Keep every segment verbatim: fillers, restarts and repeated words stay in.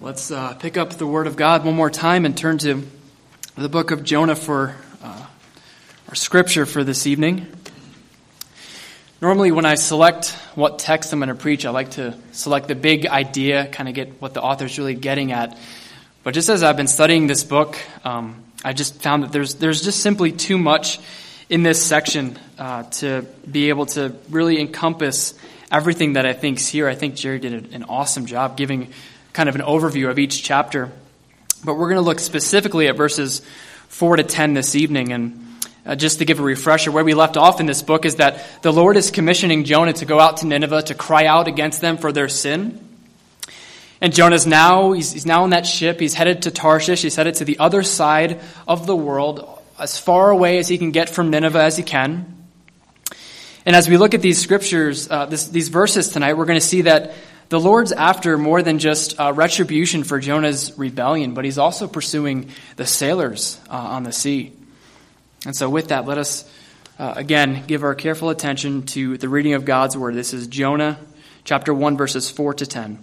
Let's uh, pick up the Word of God one more time and turn to the book of Jonah for uh, our scripture for this evening. Normally when I select what text I'm going to preach, I like to select the big idea, kind of get what the author's really getting at. But just as I've been studying this book, um, I just found that there's there's just simply too much in this section uh, to be able to really encompass everything that I think's here. I think Jerry did an awesome job giving kind of an overview of each chapter. But we're going to look specifically at verses four to ten this evening. And uh, just to give a refresher, where we left off in this book is that the Lord is commissioning Jonah to go out to Nineveh to cry out against them for their sin. And Jonah's now, he's, he's now on that ship. He's headed to Tarshish. He's headed to the other side of the world, as far away as he can get from Nineveh as he can. And as we look at these scriptures, uh, this, these verses tonight, we're going to see that the Lord's after more than just uh, retribution for Jonah's rebellion, but he's also pursuing the sailors uh, on the sea. And so with that, let us, uh, again, give our careful attention to the reading of God's word. This is Jonah chapter one, verses four to ten.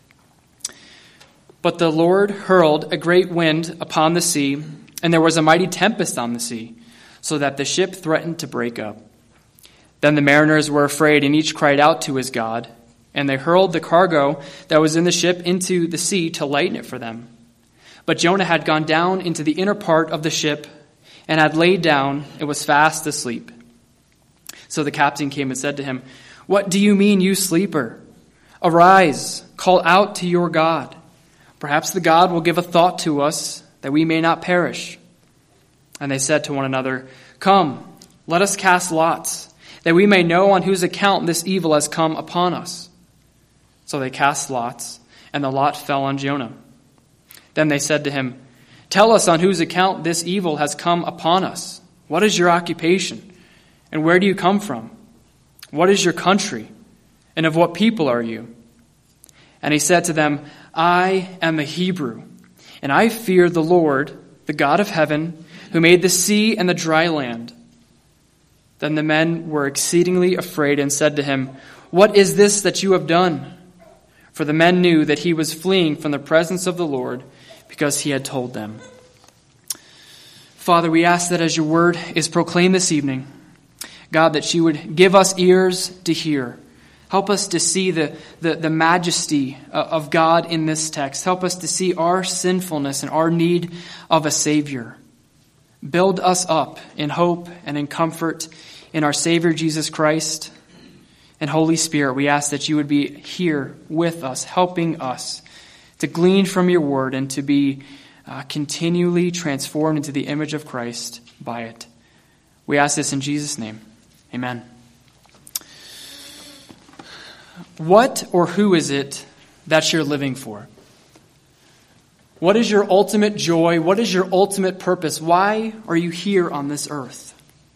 But the Lord hurled a great wind upon the sea, and there was a mighty tempest on the sea, so that the ship threatened to break up. Then the mariners were afraid, and each cried out to his God. And they hurled the cargo that was in the ship into the sea to lighten it for them. But Jonah had gone down into the inner part of the ship and had laid down and was fast asleep. So the captain came and said to him, "What do you mean, you sleeper? Arise, call out to your God. Perhaps the God will give a thought to us that we may not perish." And they said to one another, "Come, let us cast lots, that we may know on whose account this evil has come upon us." So they cast lots, and the lot fell on Jonah. Then they said to him, "Tell us on whose account this evil has come upon us. What is your occupation? And where do you come from? What is your country? And of what people are you?" And he said to them, "I am a Hebrew, and I fear the Lord, the God of heaven, who made the sea and the dry land." Then the men were exceedingly afraid and said to him, "What is this that you have done?" For the men knew that he was fleeing from the presence of the Lord, because he had told them. Father, we ask that as your word is proclaimed this evening, God, that you would give us ears to hear. Help us to see the, the, the majesty of God in this text. Help us to see our sinfulness and our need of a Savior. Build us up in hope and in comfort in our Savior Jesus Christ. And Holy Spirit, we ask that you would be here with us, helping us to glean from your word and to be uh, continually transformed into the image of Christ by it. We ask this in Jesus' name. Amen. What or who is it that you're living for? What is your ultimate joy? What is your ultimate purpose? Why are you here on this earth?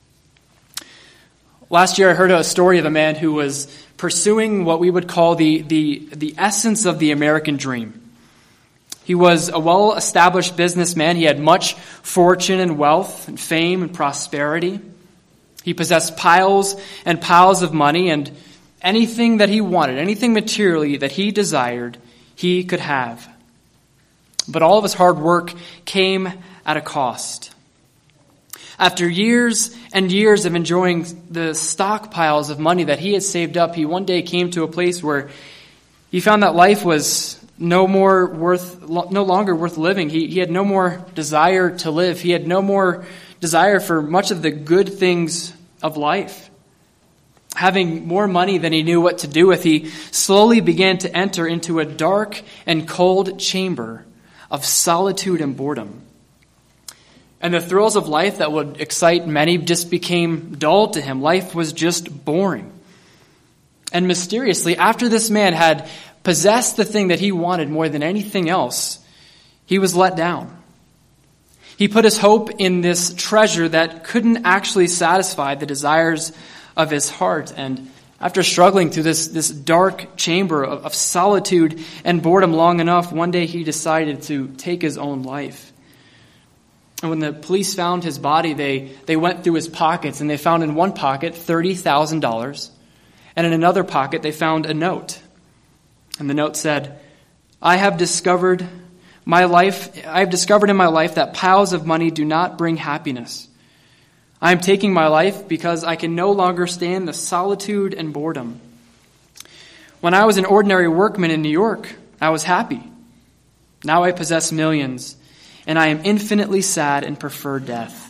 Last year I heard a story of a man who was pursuing what we would call the, the, the essence of the American dream. He was a well-established businessman. He had much fortune and wealth and fame and prosperity. He possessed piles and piles of money, and anything that he wanted, anything materially that he desired, he could have. But all of his hard work came at a cost. After years and years of enjoying the stockpiles of money that he had saved up, he one day came to a place where he found that life was no more worth, no longer worth living. He, he had no more desire to live. He had no more desire for much of the good things of life. Having more money than he knew what to do with, he slowly began to enter into a dark and cold chamber of solitude and boredom. And the thrills of life that would excite many just became dull to him. Life was just boring. And mysteriously, after this man had possessed the thing that he wanted more than anything else, he was let down. He put his hope in this treasure that couldn't actually satisfy the desires of his heart. And after struggling through this, this dark chamber of, of solitude and boredom long enough, one day he decided to take his own life. And when the police found his body, they, they went through his pockets, and they found in one pocket thirty thousand dollars, and in another pocket they found a note. And the note said, "I have discovered My life, I've discovered in my life that piles of money do not bring happiness. I am taking my life because I can no longer stand the solitude and boredom. When I was an ordinary workman in New York, I was happy. Now I possess millions, and I am infinitely sad and prefer death.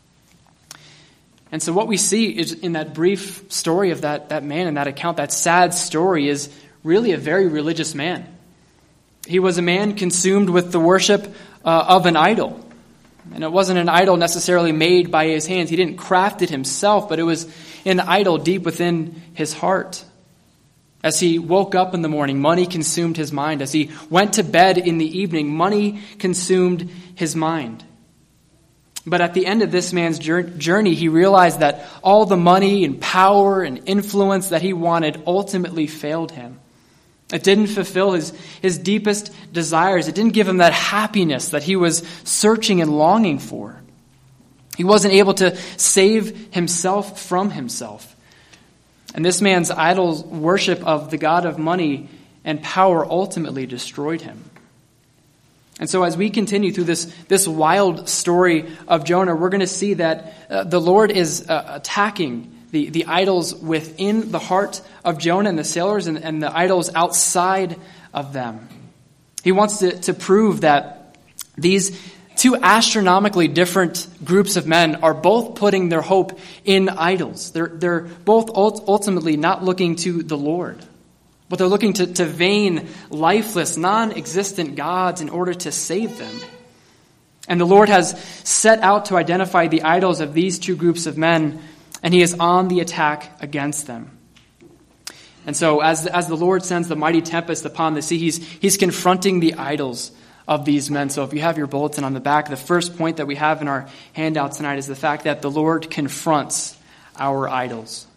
And so what we see is in that brief story of that, that man in that account, that sad story, is really a very religious man. He was a man consumed with the worship uh, of an idol. And it wasn't an idol necessarily made by his hands. He didn't craft it himself, but it was an idol deep within his heart. As he woke up in the morning, money consumed his mind. As he went to bed in the evening, money consumed his mind. But at the end of this man's journey, he realized that all the money and power and influence that he wanted ultimately failed him. It didn't fulfill his, his deepest desires. It didn't give him that happiness that he was searching and longing for. He wasn't able to save himself from himself. And this man's idol worship of the god of money and power ultimately destroyed him. And so as we continue through this, this wild story of Jonah, we're going to see that uh, the Lord is uh, attacking the, the idols within the heart of Jonah and the sailors and, and the idols outside of them. He wants to, to prove that these two astronomically different groups of men are both putting their hope in idols. They're, they're both ultimately not looking to the Lord, but they're looking to, to vain, lifeless, non-existent gods in order to save them. And the Lord has set out to identify the idols of these two groups of men, and he is on the attack against them. And so as, as the Lord sends the mighty tempest upon the sea, he's, he's confronting the idols of these men. So if you have your bulletin on the back, the first point that we have in our handout tonight is the fact that the Lord confronts our idols.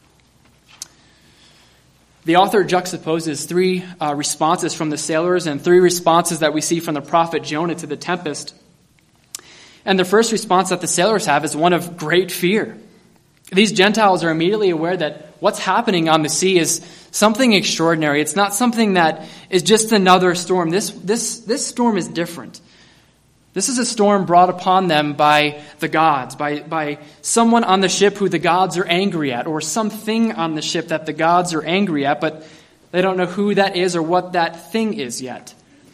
The author juxtaposes three uh, responses from the sailors and three responses that we see from the prophet Jonah to the tempest. And the first response that the sailors have is one of great fear. These Gentiles are immediately aware that what's happening on the sea is something extraordinary. It's not something that is just another storm. This, this, this storm is different. This is a storm brought upon them by the gods, by, by someone on the ship who the gods are angry at, or something on the ship that the gods are angry at, but they don't know who that is or what that thing is yet.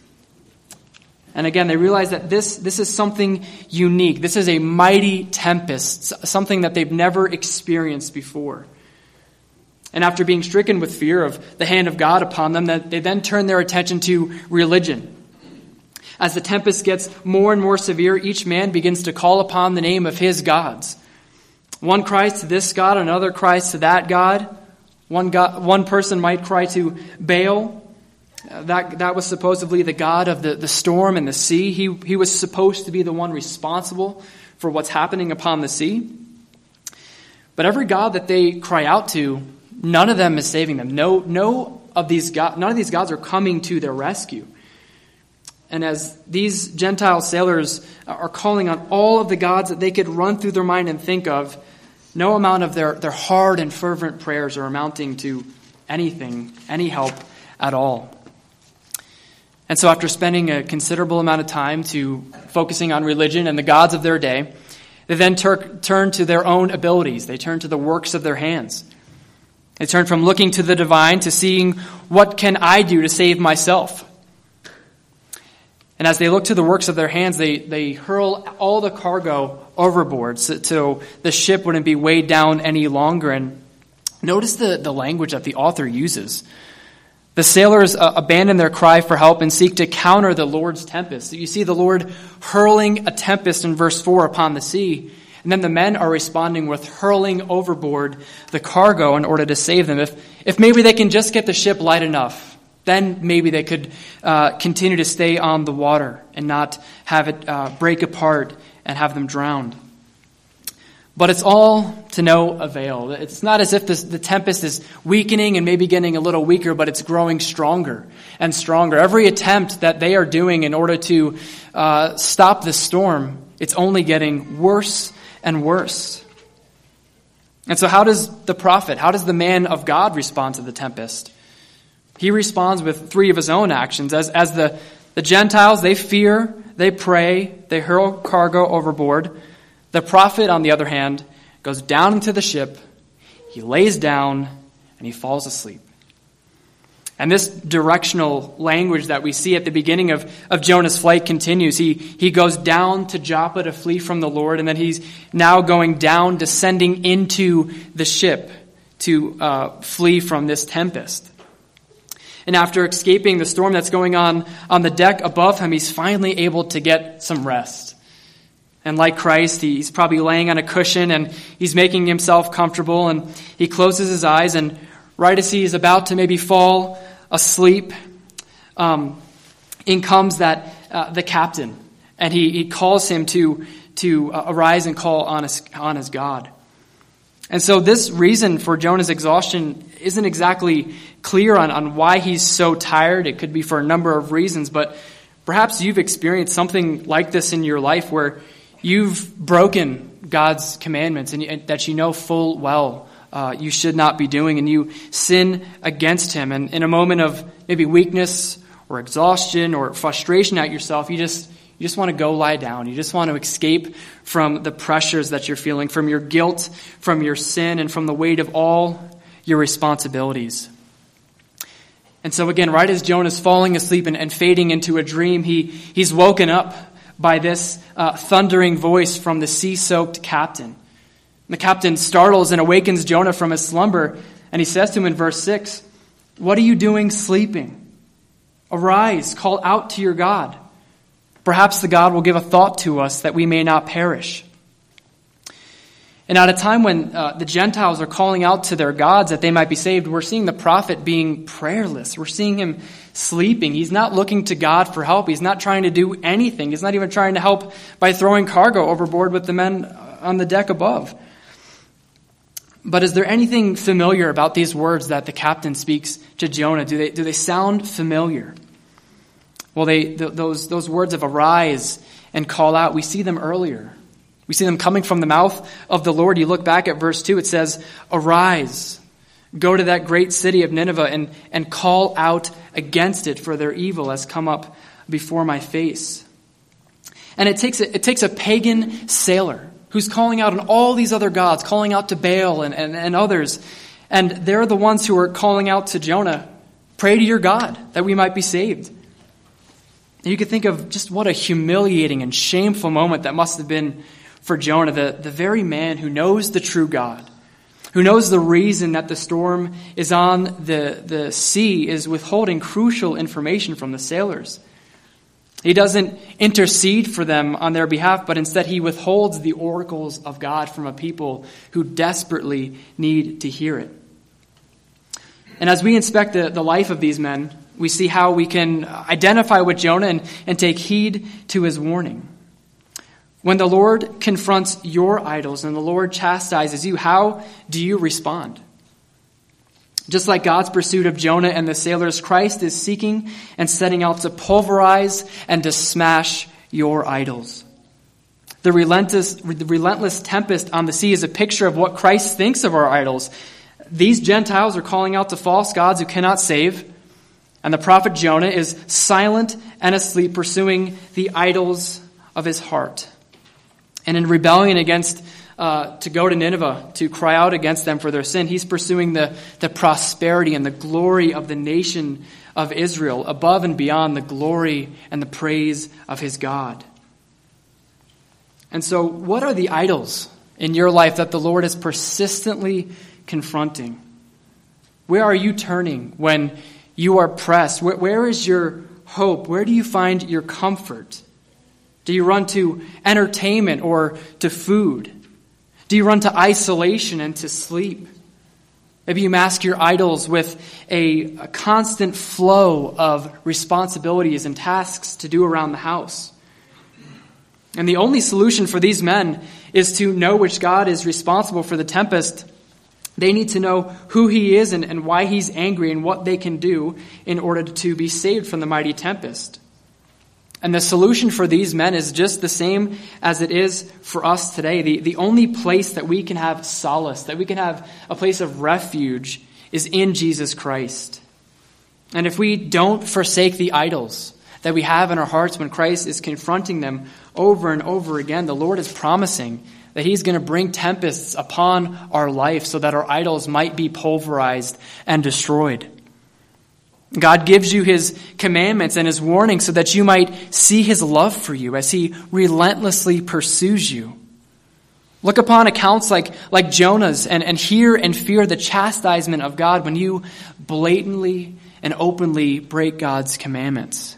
And again, they realize that this, this is something unique. This is a mighty tempest, something that they've never experienced before. And after being stricken with fear of the hand of God upon them, they then turn their attention to religion. As the tempest gets more and more severe, each man begins to call upon the name of his gods. One cries to this god, another cries to that god. One god, one person might cry to Baal. Uh, that, that was supposedly the god of the, the storm and the sea. He, he was supposed to be the one responsible for what's happening upon the sea. But every god that they cry out to, none of them is saving them. No, no of these god, none of these gods are coming to their rescue. And as these Gentile sailors are calling on all of the gods that they could run through their mind and think of, no amount of their, their hard and fervent prayers are amounting to anything, any help at all. And so after spending a considerable amount of time to focusing on religion and the gods of their day, they then tur- turn to their own abilities. They turn to the works of their hands. They turn from looking to the divine to seeing, what can I do to save myself? And as they look to the works of their hands, they, they hurl all the cargo overboard so, so the ship wouldn't be weighed down any longer. And notice the, the language that the author uses. The sailors uh, abandon their cry for help and seek to counter the Lord's tempest. So you see the Lord hurling a tempest in verse four upon the sea. And then the men are responding with hurling overboard the cargo in order to save them. If, if maybe they can just get the ship light enough, then maybe they could uh, continue to stay on the water and not have it uh, break apart and have them drowned. But it's all to no avail. It's not as if this, the tempest is weakening and maybe getting a little weaker, but it's growing stronger and stronger. Every attempt that they are doing in order to uh, stop the storm, it's only getting worse and worse. And so how does the prophet, how does the man of God respond to the tempest? He responds with three of his own actions. As, as the, The Gentiles, they fear, they pray, they hurl cargo overboard. The prophet, on the other hand, goes down into the ship, he lays down, and he falls asleep. And this directional language that we see at the beginning of, of Jonah's flight continues. He, he goes down to Joppa to flee from the Lord, and then he's now going down, descending into the ship to uh, flee from this tempest. And after escaping the storm that's going on on the deck above him, he's finally able to get some rest. And like Christ, he's probably laying on a cushion and he's making himself comfortable, and he closes his eyes, and right as he is about to maybe fall asleep, um, in comes that uh, the captain, and he, he calls him to to uh, arise and call on his, on his God. And so this reason for Jonah's exhaustion isn't exactly clear on, on why he's so tired. It could be for a number of reasons, but perhaps you've experienced something like this in your life where you've broken God's commandments and, and that you know full well uh, you should not be doing, and you sin against him. And in a moment of maybe weakness or exhaustion or frustration at yourself, you just You just want to go lie down. You just want to escape from the pressures that you're feeling, from your guilt, from your sin, and from the weight of all your responsibilities. And so again, right as Jonah's falling asleep and, and fading into a dream, he he's woken up by this uh, thundering voice from the sea-soaked captain. The captain startles and awakens Jonah from his slumber, and he says to him in verse six, "What are you doing sleeping? Arise, call out to your God. Perhaps the God will give a thought to us that we may not perish." And at a time when uh, the Gentiles are calling out to their gods that they might be saved, we're seeing the prophet being prayerless. We're seeing him sleeping. He's not looking to God for help. He's not trying to do anything. He's not even trying to help by throwing cargo overboard with the men on the deck above. But is there anything familiar about these words that the captain speaks to Jonah? Do they, do they sound familiar? Well, they th- those those words of arise and call out, we see them earlier. We see them coming from the mouth of the Lord. You look back at verse two, it says, "Arise, go to that great city of Nineveh and, and call out against it, for their evil has come up before my face." And it takes a, it takes a pagan sailor who's calling out on all these other gods, calling out to Baal and, and, and others. And they're the ones who are calling out to Jonah, "Pray to your God that we might be saved." You could think of just what a humiliating and shameful moment that must have been for Jonah, the, the very man who knows the true God, who knows the reason that the storm is on the, the sea, is withholding crucial information from the sailors. He doesn't intercede for them on their behalf, but instead he withholds the oracles of God from a people who desperately need to hear it. And as we inspect the, the life of these men, we see how we can identify with Jonah and, and take heed to his warning. When the Lord confronts your idols and the Lord chastises you, how do you respond? Just like God's pursuit of Jonah and the sailors, Christ is seeking and setting out to pulverize and to smash your idols. The relentless, the relentless tempest on the sea is a picture of what Christ thinks of our idols. These Gentiles are calling out to false gods who cannot save. And the prophet Jonah is silent and asleep, pursuing the idols of his heart. And in rebellion against, uh, to go to Nineveh, to cry out against them for their sin, he's pursuing the, the prosperity and the glory of the nation of Israel, above and beyond the glory and the praise of his God. And so, what are the idols in your life that the Lord is persistently confronting? Where are you turning when you are pressed? Where, where is your hope? Where do you find your comfort? Do you run to entertainment or to food? Do you run to isolation and to sleep? Maybe you mask your idols with a, a constant flow of responsibilities and tasks to do around the house. And the only solution for these men is to know which God is responsible for the tempest. They need to know who he is and, and why he's angry and what they can do in order to be saved from the mighty tempest. And the solution for these men is just the same as it is for us today. The, the only place that we can have solace, that we can have a place of refuge, is in Jesus Christ. And if we don't forsake the idols that we have in our hearts when Christ is confronting them over and over again, the Lord is promising that he's going to bring tempests upon our life so that our idols might be pulverized and destroyed. God gives you his commandments and his warnings so that you might see his love for you as he relentlessly pursues you. Look upon accounts like, like Jonah's and, and hear and fear the chastisement of God when you blatantly and openly break God's commandments.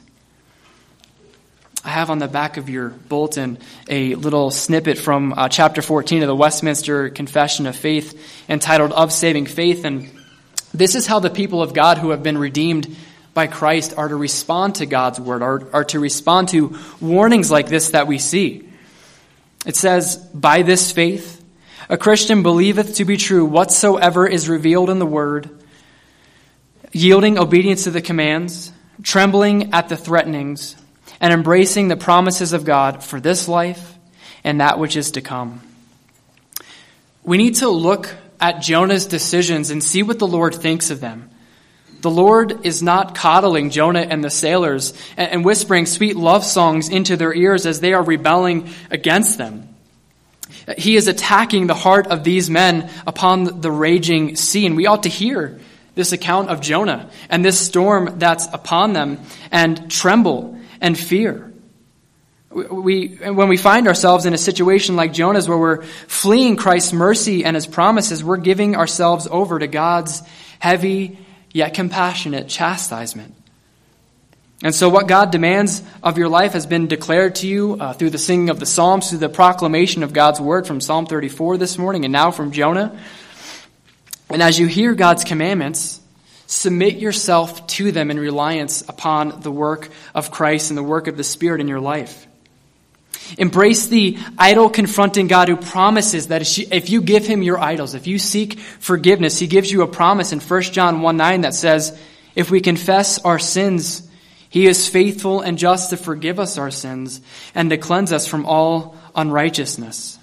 I have on the back of your bulletin a little snippet from uh, chapter fourteen of the Westminster Confession of Faith entitled Of Saving Faith. And this is how the people of God who have been redeemed by Christ are to respond to God's word, are, are to respond to warnings like this that we see. It says, by this faith, a Christian believeth to be true whatsoever is revealed in the word, yielding obedience to the commands, trembling at the threatenings, and embracing the promises of God for this life and that which is to come. We need to look at Jonah's decisions and see what the Lord thinks of them. The Lord is not coddling Jonah and the sailors and whispering sweet love songs into their ears as they are rebelling against them. He is attacking the heart of these men upon the raging sea, and we ought to hear this account of Jonah and this storm that's upon them and tremble and fear. We, when we find ourselves in a situation like Jonah's where we're fleeing Christ's mercy and his promises, we're giving ourselves over to God's heavy yet compassionate chastisement. And so what God demands of your life has been declared to you uh, through the singing of the Psalms, through the proclamation of God's word from Psalm thirty-four this morning and now from Jonah. And as you hear God's commandments, submit yourself to them in reliance upon the work of Christ and the work of the Spirit in your life. Embrace the idol-confronting God who promises that if you give him your idols, if you seek forgiveness, he gives you a promise in First John one nine that says, if we confess our sins, he is faithful and just to forgive us our sins and to cleanse us from all unrighteousness.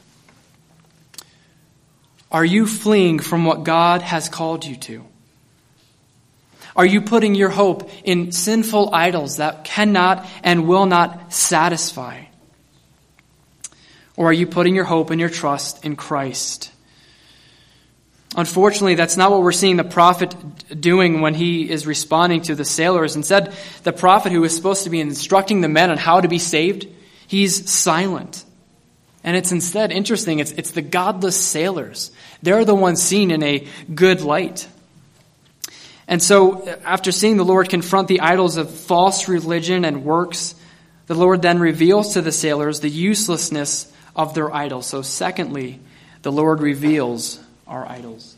Are you fleeing from what God has called you to? Are you putting your hope in sinful idols that cannot and will not satisfy? Or are you putting your hope and your trust in Christ? Unfortunately, that's not what we're seeing the prophet doing when he is responding to the sailors. Instead, the prophet who is supposed to be instructing the men on how to be saved, he's silent. And it's instead interesting, it's, it's the godless sailors. They're the ones seen in a good light. And so, after seeing the Lord confront the idols of false religion and works, the Lord then reveals to the sailors the uselessness of their idols. So secondly, the Lord reveals our idols.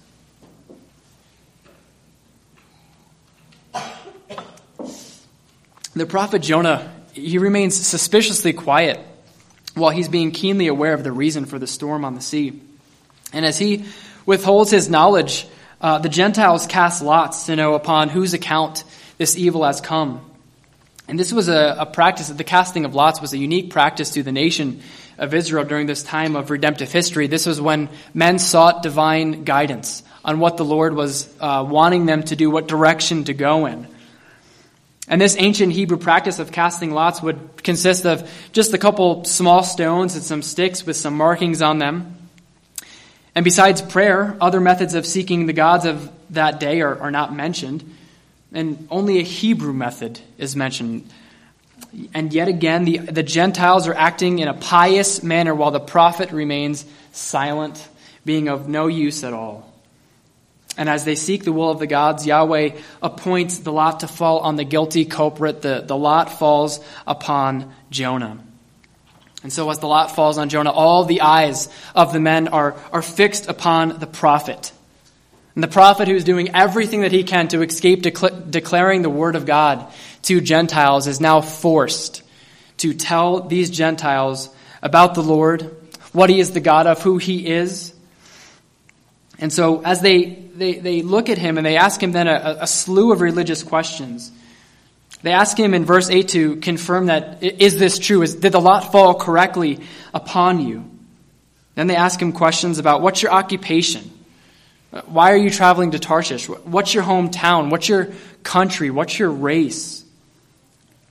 The prophet Jonah, he remains suspiciously quiet while he's being keenly aware of the reason for the storm on the sea. And as he withholds his knowledge, uh, the Gentiles cast lots to know upon whose account this evil has come. And this was a, a practice, the casting of lots was a unique practice to the nation of Israel during this time of redemptive history. This was when men sought divine guidance on what the Lord was uh, wanting them to do, what direction to go in. And this ancient Hebrew practice of casting lots would consist of just a couple small stones and some sticks with some markings on them. And besides prayer, other methods of seeking the gods of that day are, are not mentioned. And only a Hebrew method is mentioned. And yet again, the, the Gentiles are acting in a pious manner while the prophet remains silent, being of no use at all. And as they seek the will of the gods, Yahweh appoints the lot to fall on the guilty culprit. The, the lot falls upon Jonah. And so as the lot falls on Jonah, all the eyes of the men are, are fixed upon the prophet. And the prophet who's doing everything that he can to escape decla- declaring the word of God to Gentiles is now forced to tell these Gentiles about the Lord, what he is the God of, who he is. And so as they, they, they look at him and they ask him then a, a slew of religious questions. They ask him in verse eight to confirm that, is this true? Is, did the lot fall correctly upon you? Then they ask him questions about, what's your occupation? Why are you traveling to Tarshish? What's your hometown? What's your country? What's your race?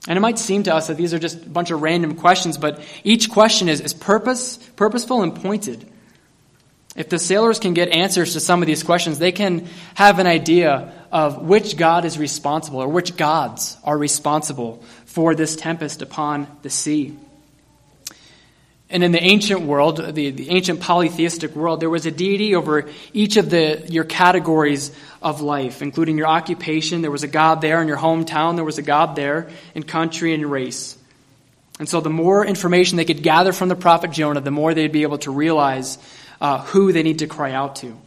And it might seem to us that these are just a bunch of random questions, but each question is, is purpose, purposeful and pointed. If the sailors can get answers to some of these questions, they can have an idea of which God is responsible, or which gods are responsible for this tempest upon the sea. And in the ancient world, the, the ancient polytheistic world, there was a deity over each of the your categories of life, including your occupation. There was a god there in your hometown. There was a god there in country and race. And so the more information they could gather from the prophet Jonah, the more they'd be able to realize uh, who they need to cry out to.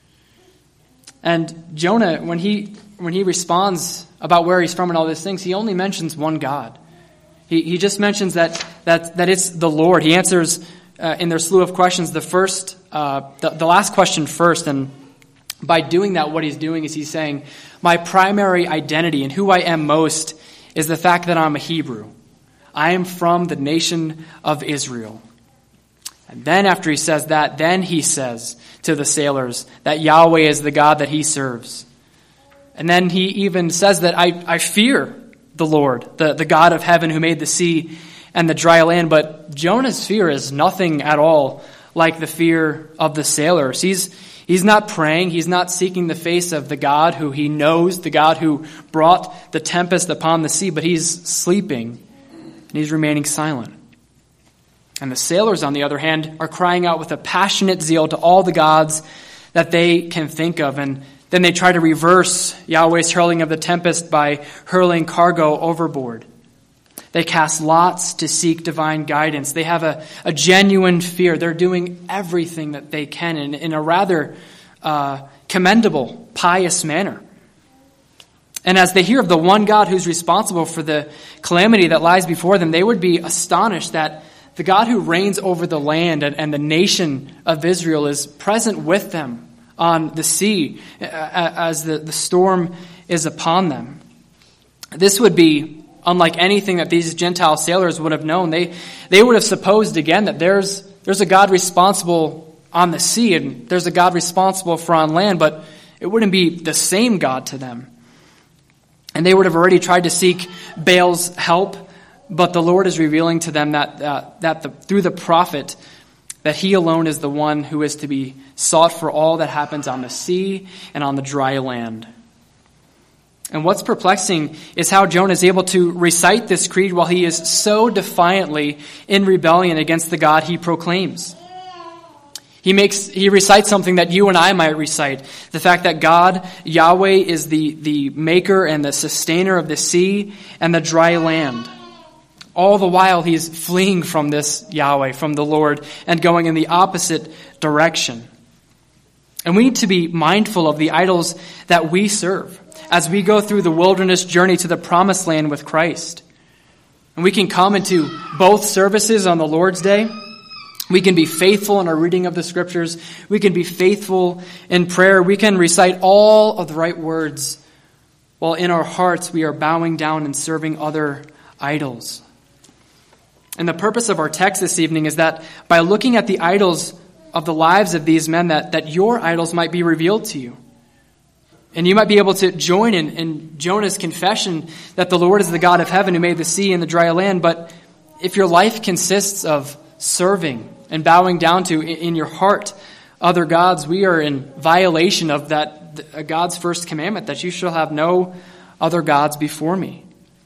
And Jonah, when he when he responds about where he's from and all these things, he only mentions one God. He he just mentions that that that it's the Lord. He answers uh, in their slew of questions the first, uh, the, the last question first, and by doing that, what he's doing is he's saying, my primary identity and who I am most is the fact that I'm a Hebrew. I am from the nation of Israel. And then after he says that, then he says to the sailors that Yahweh is the God that he serves. And then he even says that I, I fear the Lord, the, the God of heaven who made the sea and the dry land. But Jonah's fear is nothing at all like the fear of the sailors. He's, he's not praying. He's not seeking the face of the God who he knows, the God who brought the tempest upon the sea, but he's sleeping and he's remaining silent. And the sailors, on the other hand, are crying out with a passionate zeal to all the gods that they can think of. And then they try to reverse Yahweh's hurling of the tempest by hurling cargo overboard. They cast lots to seek divine guidance. They have a, a genuine fear. They're doing everything that they can in, in a rather uh, commendable, pious manner. And as they hear of the one God who's responsible for the calamity that lies before them, they would be astonished that the God who reigns over the land and, and the nation of Israel is present with them on the sea as the, the storm is upon them. This would be unlike anything that these Gentile sailors would have known. They they would have supposed again that there's there's a God responsible on the sea and there's a God responsible for on land, but it wouldn't be the same God to them. And they would have already tried to seek Baal's help, but the Lord is revealing to them that uh, that the, through the prophet that he alone is the one who is to be sought for all that happens on the sea and on the dry land. And what's perplexing is how Jonah is able to recite this creed while he is so defiantly in rebellion against the God he proclaims. He makes he recites something that you and I might recite. The fact that God, Yahweh, is the, the maker and the sustainer of the sea and the dry land. All the while he's fleeing from this Yahweh, from the Lord, and going in the opposite direction. And we need to be mindful of the idols that we serve as we go through the wilderness journey to the promised land with Christ. And we can come into both services on the Lord's Day. We can be faithful in our reading of the Scriptures. We can be faithful in prayer. We can recite all of the right words, while in our hearts we are bowing down and serving other idols. And the purpose of our text this evening is that by looking at the idols of the lives of these men, that, that your idols might be revealed to you. And you might be able to join in, in Jonah's confession that the Lord is the God of heaven who made the sea and the dry land. But if your life consists of serving and bowing down to, in, in your heart, other gods, we are in violation of that uh, God's first commandment, that you shall have no other gods before me.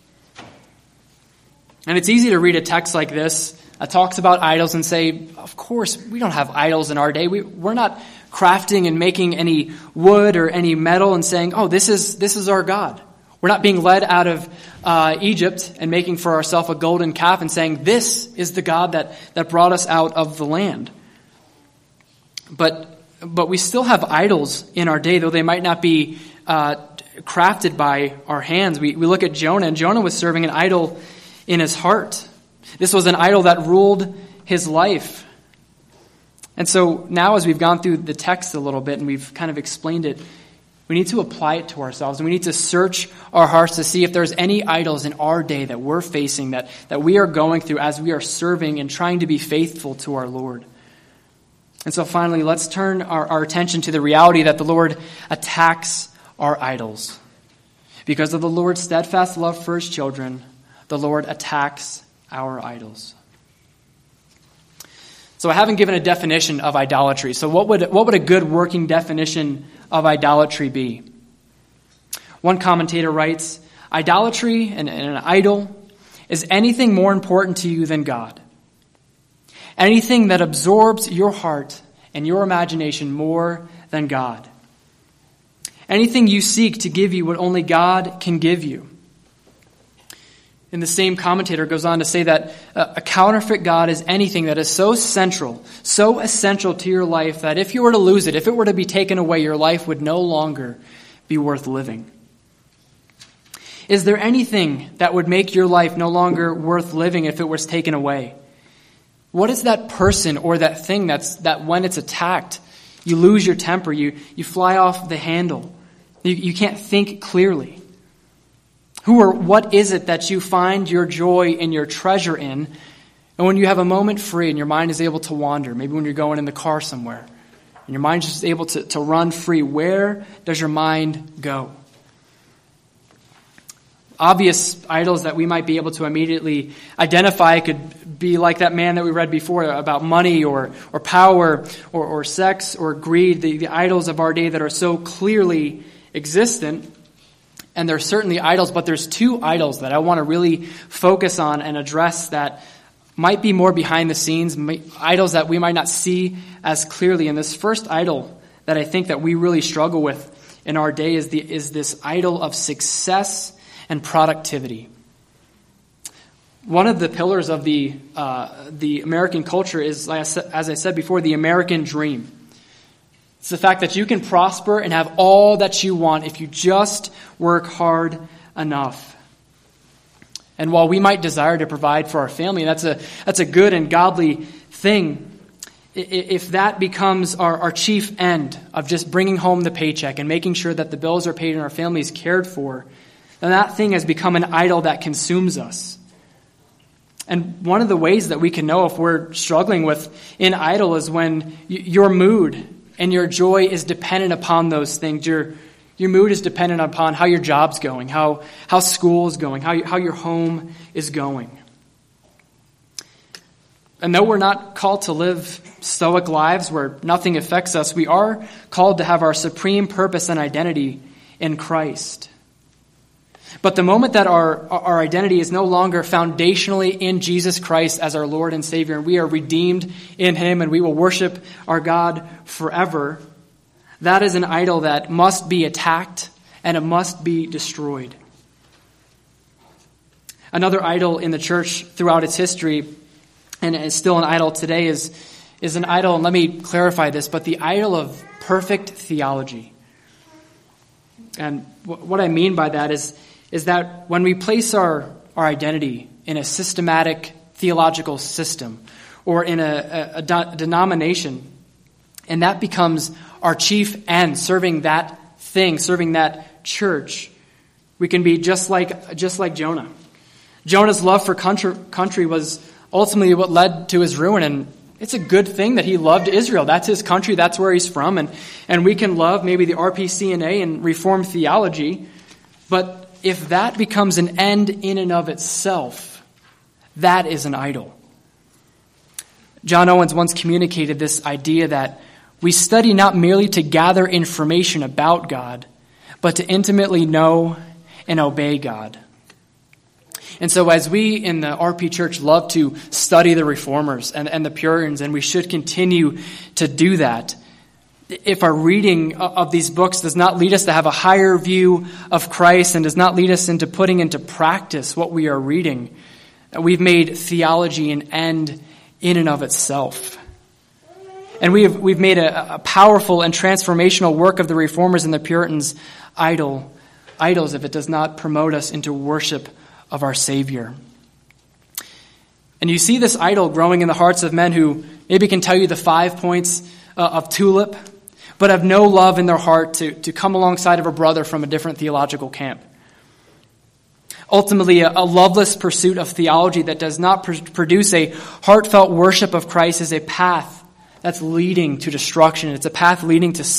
And it's easy to read a text like this that talks about idols and say, of course, we don't have idols in our day. We, we're not crafting and making any wood or any metal and saying, oh, this is this is our God. We're not being led out of uh, Egypt and making for ourselves a golden calf and saying, this is the God that, that brought us out of the land. But but we still have idols in our day, though they might not be uh, crafted by our hands. We, we look at Jonah, and Jonah was serving an idol in his heart. This was an idol that ruled his life. And so now as we've gone through the text a little bit and we've kind of explained it, we need to apply it to ourselves. And we need to search our hearts to see if there's any idols in our day that we're facing, that, that we are going through as we are serving and trying to be faithful to our Lord. And so finally, let's turn our, our attention to the reality that the Lord attacks our idols. Because of the Lord's steadfast love for his children, the Lord attacks our idols. So I haven't given a definition of idolatry. So what would what would a good working definition of idolatry be? One commentator writes, idolatry and, and an idol is anything more important to you than God. Anything that absorbs your heart and your imagination more than God. Anything you seek to give you what only God can give you. And the same commentator goes on to say that a counterfeit God is anything that is so central, so essential to your life that if you were to lose it, if it were to be taken away, your life would no longer be worth living. Is there anything that would make your life no longer worth living if it was taken away? What is that person or that thing that's that when it's attacked, you lose your temper, you, you fly off the handle, you, you can't think clearly? Who or what is it that you find your joy and your treasure in? And when you have a moment free and your mind is able to wander, maybe when you're going in the car somewhere, and your mind is just able to, to run free, where does your mind go? Obvious idols that we might be able to immediately identify could be like that man that we read before about money or, or power or, or sex or greed, the, the idols of our day that are so clearly existent. And there's certainly idols, but there's two idols that I want to really focus on and address that might be more behind the scenes, idols that we might not see as clearly. And this first idol that I think that we really struggle with in our day is the is this idol of success and productivity. One of the pillars of the uh, the American culture is, as I said before, the American dream. It's the fact that you can prosper and have all that you want if you just work hard enough. And while we might desire to provide for our family, that's a that's a good and godly thing, if that becomes our, our chief end of just bringing home the paycheck and making sure that the bills are paid and our family is cared for, then that thing has become an idol that consumes us. And one of the ways that we can know if we're struggling with an idol is when y- your mood and your joy is dependent upon those things. Your your mood is dependent upon how your job's going, how how school is going, how you, how your home is going. And though we're not called to live stoic lives where nothing affects us, we are called to have our supreme purpose and identity in Christ. But the moment that our, our identity is no longer foundationally in Jesus Christ as our Lord and Savior, and we are redeemed in Him and we will worship our God forever, that is an idol that must be attacked and it must be destroyed. Another idol in the church throughout its history, and is still an idol today, is, is an idol, and let me clarify this, but the idol of perfect theology. And w- what I mean by that is is that when we place our, our identity in a systematic theological system or in a, a, a de- denomination, and that becomes our chief end, serving that thing, serving that church, we can be just like just like Jonah. Jonah's love for country, country was ultimately what led to his ruin, and it's a good thing that he loved Israel. That's his country, that's where he's from, and, and we can love maybe the R P C N A and Reformed theology, but if that becomes an end in and of itself, that is an idol. John Owens once communicated this idea that we study not merely to gather information about God, but to intimately know and obey God. And so as we in the R P Church love to study the Reformers and, and the Puritans, and we should continue to do that, if our reading of these books does not lead us to have a higher view of Christ and does not lead us into putting into practice what we are reading, we've made theology an end in and of itself. And we have, we've made a, a powerful and transformational work of the Reformers and the Puritans idol, idols if it does not promote us into worship of our Savior. And you see this idol growing in the hearts of men who maybe can tell you the five points uh, of tulip, but have no love in their heart to, to come alongside of a brother from a different theological camp. Ultimately, a, a loveless pursuit of theology that does not pr- produce a heartfelt worship of Christ is a path that's leading to destruction. It's a path leading to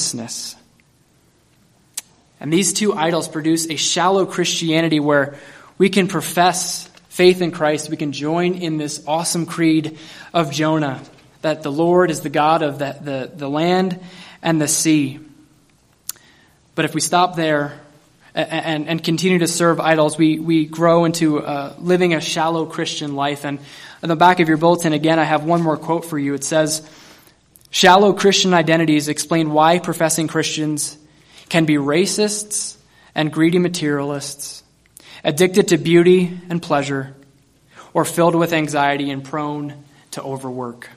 self-righteousness. And these two idols produce a shallow Christianity where we can profess faith in Christ. We can join in this awesome creed of Jonah, that the Lord is the God of the, the, the land and the sea. But if we stop there and, and, and continue to serve idols, we, we grow into uh, living a shallow Christian life. And on the back of your bulletin, again, I have one more quote for you. It says, "Shallow Christian identities explain why professing Christians can be racists and greedy materialists, addicted to beauty and pleasure, or filled with anxiety and prone to overwork."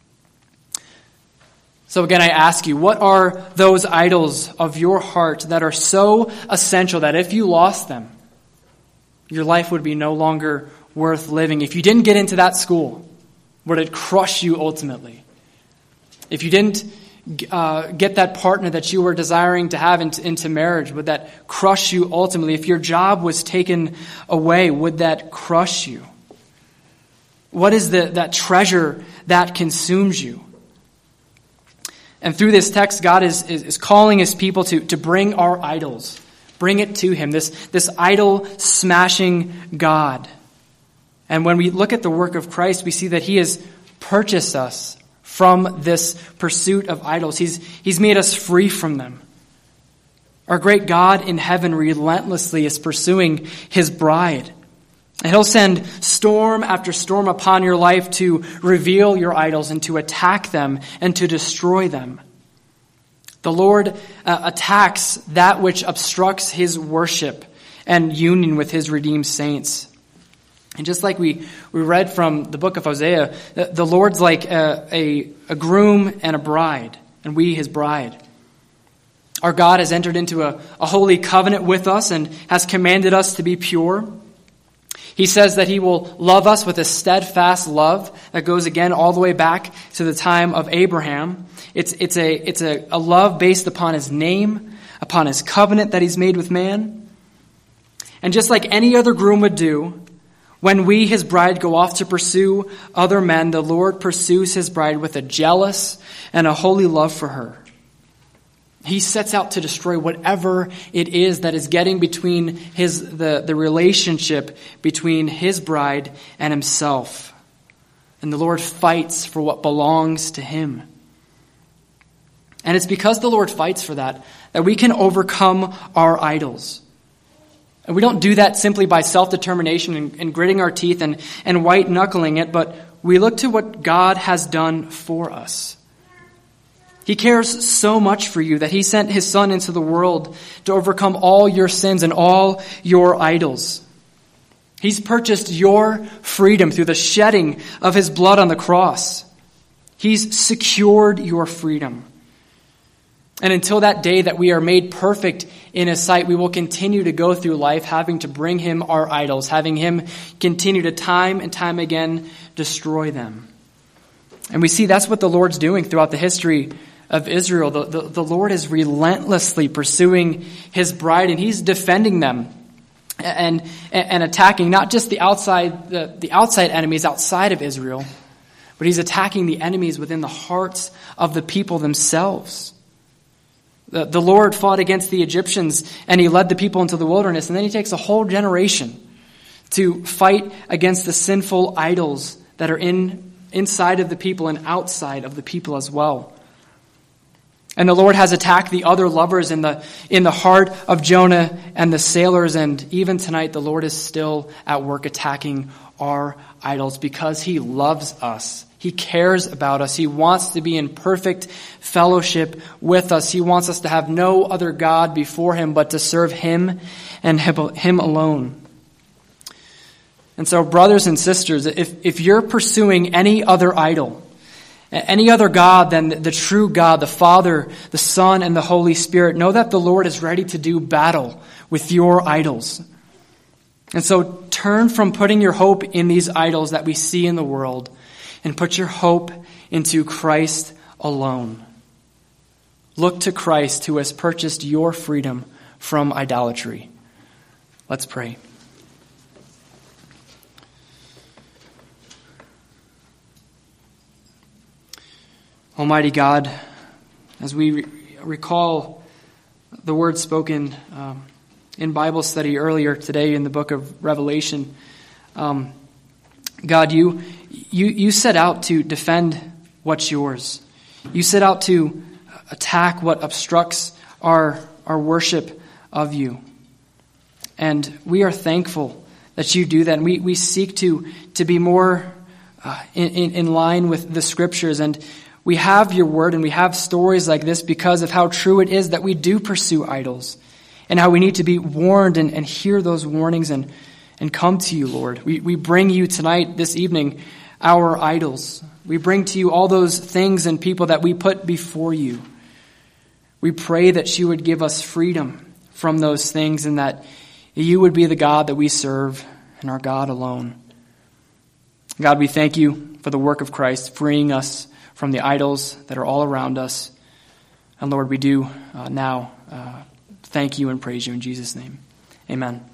So again, I ask you, what are those idols of your heart that are so essential that if you lost them, your life would be no longer worth living? If you didn't get into that school, would it crush you ultimately? If you didn't uh, get that partner that you were desiring to have into, into marriage, would that crush you ultimately? If your job was taken away, would that crush you? What is the, that treasure that consumes you? And through this text, God is, is, is calling his people to, to bring our idols, bring it to him, this, this idol-smashing God. And when we look at the work of Christ, we see that he has purchased us from this pursuit of idols. He's, he's made us free from them. Our great God in heaven relentlessly is pursuing his bride. And he'll send storm after storm upon your life to reveal your idols and to attack them and to destroy them. The Lord uh, attacks that which obstructs his worship and union with his redeemed saints. And just like we, we read from the book of Hosea, the, the Lord's like a, a, a groom and a bride, and we his bride. Our God has entered into a, a holy covenant with us and has commanded us to be pure. He says that he will love us with a steadfast love that goes again all the way back to the time of Abraham. It's, it's, a, it's a, a love based upon his name, upon his covenant that he's made with man. And just like any other groom would do, when we, his bride, go off to pursue other men, the Lord pursues his bride with a jealous and a holy love for her. He sets out to destroy whatever it is that is getting between his the, the relationship between his bride and himself. And the Lord fights for what belongs to him. And it's because the Lord fights for that that we can overcome our idols. And we don't do that simply by self-determination and, and gritting our teeth and, and white-knuckling it, but we look to what God has done for us. He cares so much for you that he sent his Son into the world to overcome all your sins and all your idols. He's purchased your freedom through the shedding of his blood on the cross. He's secured your freedom. And until that day that we are made perfect in his sight, we will continue to go through life having to bring him our idols, having him continue to time and time again destroy them. And we see that's what the Lord's doing throughout the history of Israel. The, the, the Lord is relentlessly pursuing his bride, and he's defending them and, and attacking not just the outside, the, the outside enemies outside of Israel, but he's attacking the enemies within the hearts of the people themselves. The, the Lord fought against the Egyptians, and he led the people into the wilderness, and then he takes a whole generation to fight against the sinful idols that are in inside of the people and outside of the people as well. And the Lord has attacked the other lovers in the in the heart of Jonah and the sailors. And even tonight, the Lord is still at work attacking our idols because he loves us. He cares about us. He wants to be in perfect fellowship with us. He wants us to have no other God before him but to serve him and him alone. And so, brothers and sisters, if, if you're pursuing any other idol, any other God than the true God, the Father, the Son, and the Holy Spirit, know that the Lord is ready to do battle with your idols. And so turn from putting your hope in these idols that we see in the world and put your hope into Christ alone. Look to Christ who has purchased your freedom from idolatry. Let's pray. Almighty God, as we re- recall the words spoken um, in Bible study earlier today in the book of Revelation. Um, God, you, you, you set out to defend what's yours. You set out to attack what obstructs our, our worship of you. And we are thankful that you do that. And we, we seek to, to be more uh, in, in line with the scriptures. And we have your word and we have stories like this because of how true it is that we do pursue idols and how we need to be warned and, and hear those warnings and, and come to you, Lord. We, we bring you tonight, this evening, our idols. We bring to you all those things and people that we put before you. We pray that you would give us freedom from those things and that you would be the God that we serve and our God alone. God, we thank you for the work of Christ, freeing us from the idols that are all around us. And Lord, we do uh, now uh, thank you and praise you in Jesus' name. Amen.